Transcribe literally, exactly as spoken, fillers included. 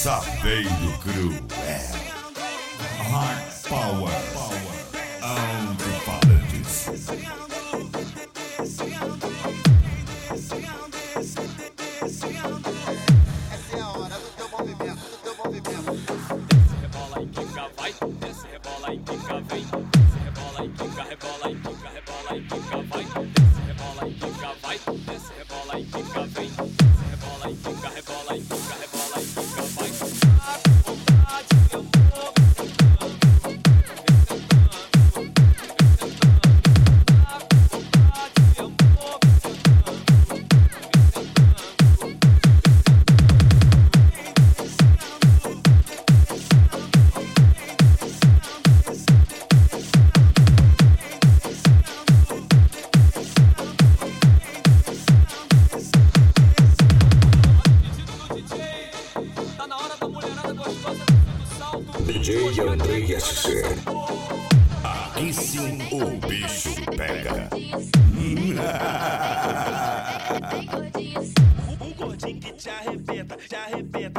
Saveiro Cruel. Hard Power. Alto-falantes. Essa é a hora do teu movimento, do teu movimento. Desce, rebola e quica, vai. Desce, rebola e quica, vem. Desce, rebola e quica, rebola e quica, rebola e quica, vai. Desce, rebola e quica, vai. Desce, rebola e quica, vem. Desce, rebola e quica, rebola e quica, rebola e quica, vai. Vontade, eu vou. D J Andrei S C. Aqui sim o bicho pega. Um gordinho que te arrebenta, te arrebenta.